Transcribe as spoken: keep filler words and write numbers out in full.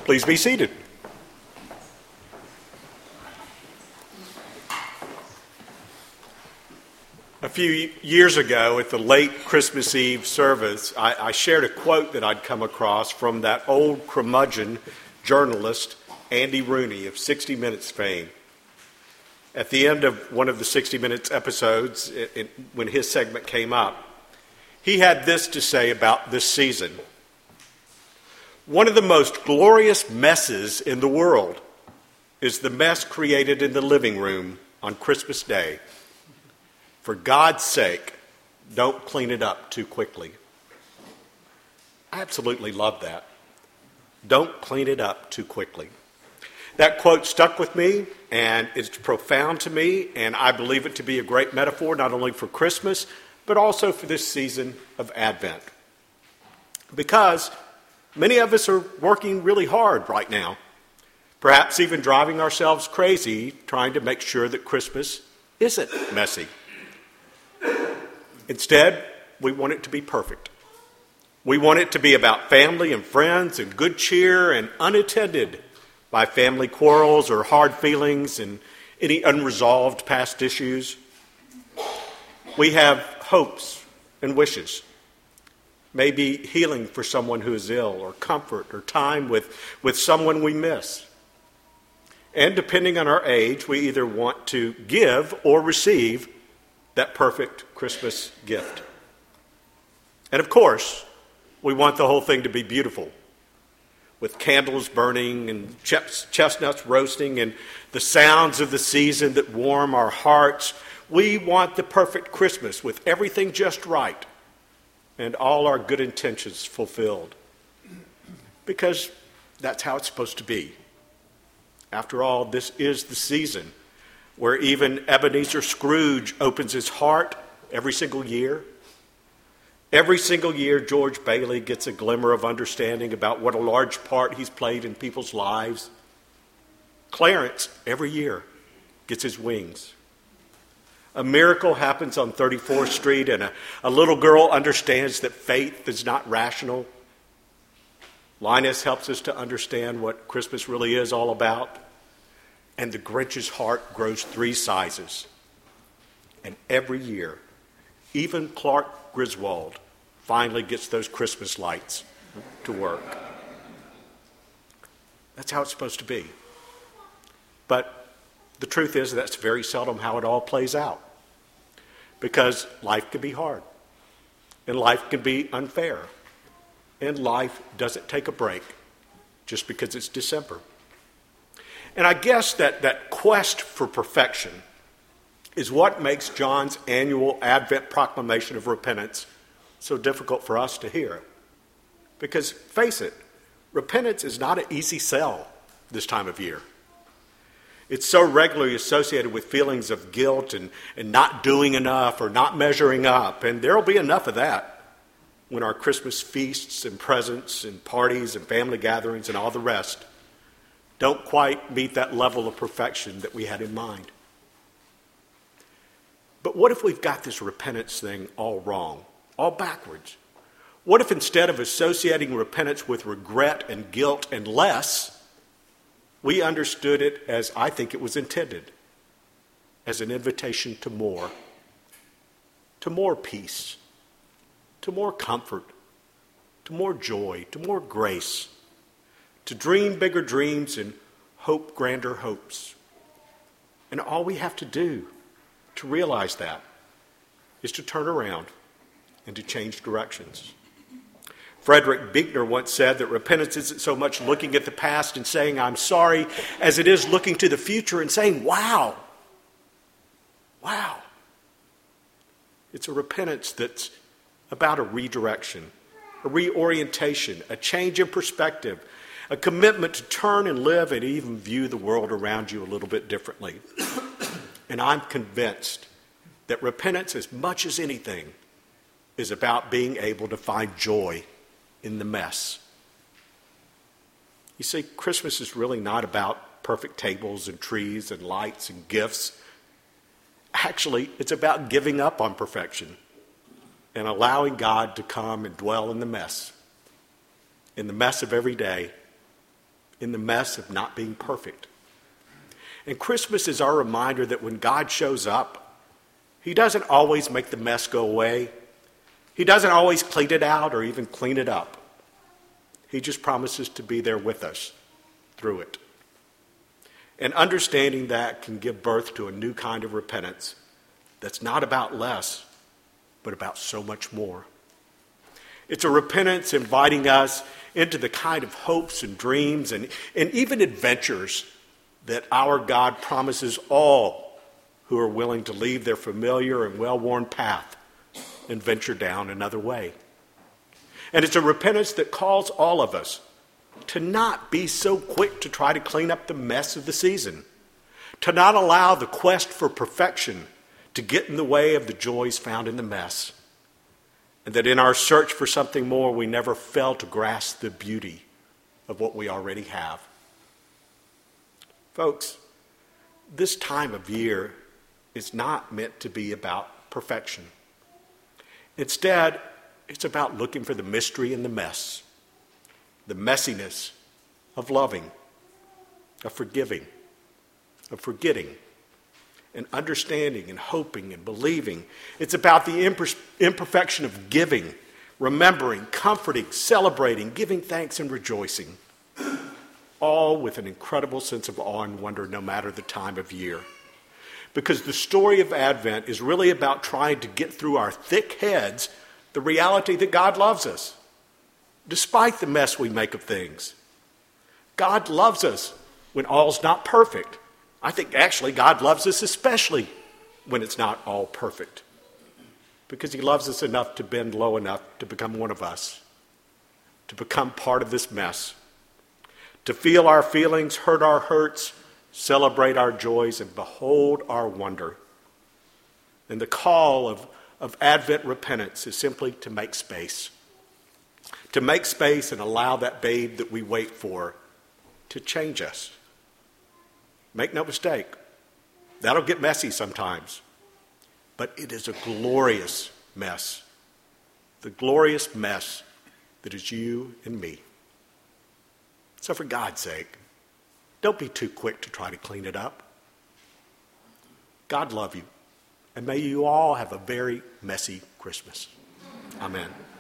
Please be seated. A few years ago at the late Christmas Eve service, I, I shared a quote that I'd come across from that old curmudgeon journalist, Andy Rooney of sixty minutes fame. At the end of one of the sixty minutes episodes, it, it, when his segment came up, he had this to say about this season. One of the most glorious messes in the world is the mess created in the living room on Christmas Day. For God's sake, don't clean it up too quickly. I absolutely love that. Don't clean it up too quickly. That quote stuck with me, and it's profound to me, and I believe it to be a great metaphor, not only for Christmas, but also for this season of Advent. Because many of us are working really hard right now, perhaps even driving ourselves crazy, trying to make sure that Christmas isn't messy. Instead, we want it to be perfect. We want it to be about family and friends and good cheer and unattended by family quarrels or hard feelings and any unresolved past issues. We have hopes and wishes, maybe healing for someone who is ill, or comfort or time with, with someone we miss. And depending on our age, we either want to give or receive that perfect Christmas gift. And of course, we want the whole thing to be beautiful, with candles burning and chestnuts roasting and the sounds of the season that warm our hearts. We want the perfect Christmas with everything just right and all our good intentions fulfilled. Because that's how it's supposed to be. After all, this is the season where even Ebenezer Scrooge opens his heart every single year. Every single year, George Bailey gets a glimmer of understanding about what a large part he's played in people's lives. Clarence, every year, gets his wings. A miracle happens on thirty-fourth Street, and a, a little girl understands that faith is not rational. Linus helps us to understand what Christmas really is all about. And the Grinch's heart grows three sizes. And every year, even Clark Griswold finally gets those Christmas lights to work. That's how it's supposed to be. But the truth is that's very seldom how it all plays out. Because life can be hard. And life can be unfair. And life doesn't take a break just because it's December. And I guess that, that quest for perfection is what makes John's annual Advent proclamation of repentance so difficult for us to hear. Because, face it, repentance is not an easy sell this time of year. It's so regularly associated with feelings of guilt and, and not doing enough or not measuring up. And there will be enough of that when our Christmas feasts and presents and parties and family gatherings and all the rest don't quite meet that level of perfection that we had in mind. But what if we've got this repentance thing all wrong, all backwards? What if instead of associating repentance with regret and guilt and less, we understood it as I think it was intended, as an invitation to more, to more peace, to more comfort, to more joy, to more grace, to dream bigger dreams and hope grander hopes. And all we have to do to realize that is to turn around and to change directions. Frederick Buechner once said that repentance isn't so much looking at the past and saying, I'm sorry, as it is looking to the future and saying, wow, wow. It's a repentance that's about a redirection, a reorientation, a change in perspective, a commitment to turn and live and even view the world around you a little bit differently. And I'm convinced that repentance, as much as anything, is about being able to find joy in the mess. You see, Christmas is really not about perfect tables and trees and lights and gifts. Actually, it's about giving up on perfection and allowing God to come and dwell in the mess, in the mess of every day, in the mess of not being perfect. And Christmas is our reminder that when God shows up, he doesn't always make the mess go away. He doesn't always clean it out or even clean it up. He just promises to be there with us through it. And understanding that can give birth to a new kind of repentance that's not about less, but about so much more. It's a repentance inviting us into the kind of hopes and dreams and, and even adventures that our God promises all who are willing to leave their familiar and well-worn path and venture down another way. And it's a repentance that calls all of us to not be so quick to try to clean up the mess of the season, to not allow the quest for perfection to get in the way of the joys found in the mess, and that in our search for something more, we never fail to grasp the beauty of what we already have. Folks, this time of year is not meant to be about perfection. Instead, it's about looking for the mystery in the mess, the messiness of loving, of forgiving, of forgetting, and understanding and hoping and believing. It's about the imper- imperfection of giving, remembering, comforting, celebrating, giving thanks and rejoicing, all with an incredible sense of awe and wonder no matter the time of year. Because the story of Advent is really about trying to get through our thick heads the reality that God loves us, despite the mess we make of things. God loves us when all's not perfect. I think actually God loves us especially when it's not all perfect, because he loves us enough to bend low enough to become one of us, to become part of this mess, to feel our feelings, hurt our hurts, celebrate our joys, and behold our wonder. And the call of, of Advent repentance is simply to make space. To make space and allow that babe that we wait for to change us. Make no mistake, that'll get messy sometimes. But it is a glorious mess. The glorious mess that is you and me. So for God's sake, don't be too quick to try to clean it up. God love you, and may you all have a very messy Christmas. Amen.